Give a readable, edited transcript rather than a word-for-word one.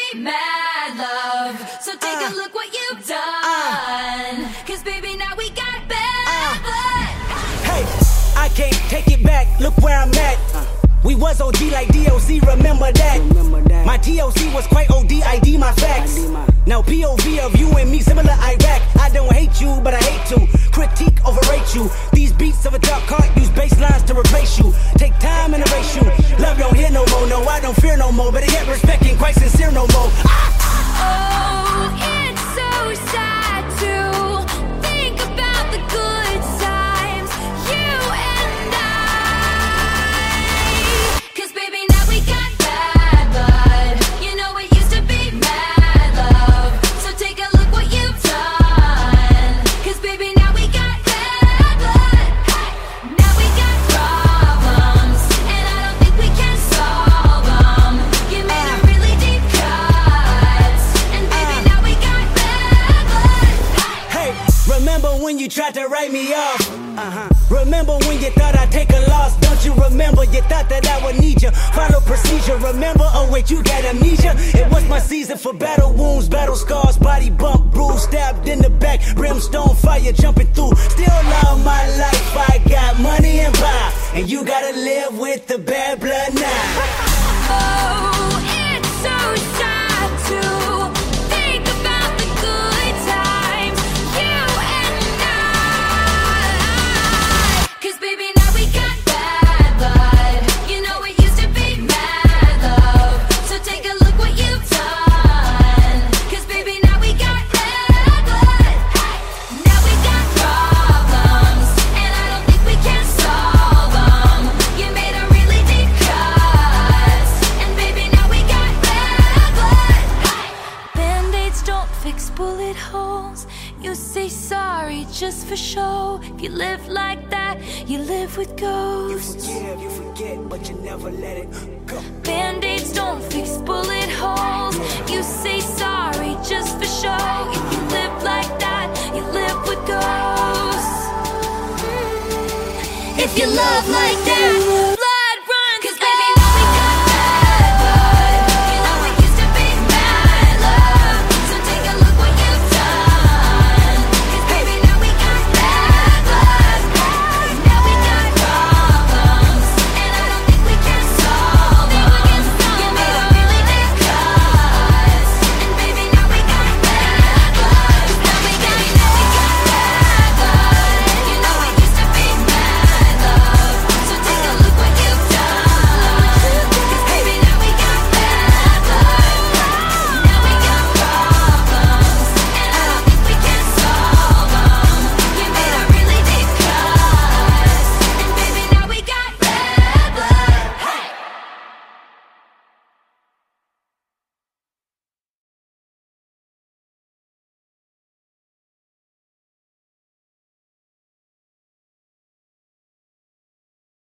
be mad, love. So take a look what you've done. Cause baby, now we got bad blood. Hey, I can't take it back, look where I'm at. We was OG like DOC, remember that. My TOC was quite OD, ID my facts. Now POV of you and me, similar Iraq. I don't hate you, but I hate to critique, overrate you. These beats of a dark heart use bass lines to replace you. Take time and erase you. Love don't hear no more, no, I don't fear no more. But I get respect ain't quite sincere no more. Oh, it's so sad to think about the good times, you and I. Cause baby, now we got bad blood. You know it used to be mad love. So take a look what you've done. Cause baby, now we got bad blood. Now we got problems, and I don't think we can solve them. You made a really deep cut, and baby, now we got bad blood. Hey, remember when you tried to write me off? Remember when you thought I'd take a loss? Don't you remember? You thought that I would need you. Follow procedure, remember? Oh wait, you got amnesia. It was my season for battle wounds, battle scars, body bump, bruise, stabbed in the back, brimstone fire jumping through. Still love my life, I got money and power, and you gotta live with the bad blood now. Oh, it's so sad to think about the good times, you and I. Cause baby, now we got bad blood. You know it used to be mad love. So take a look what you've done. Cause baby, now we got bad blood. Now we got problems, and I don't think we can solve them. You made a really deep cut, and baby, now we got bad blood. Band-aids don't fix bullet holes. You say sorry just for show. If you live like that, you live with ghosts. You forget, but you never let it go. Band-aids don't fix bullet holes. You say sorry just for show. If you live like that, you live with ghosts. If you love like that,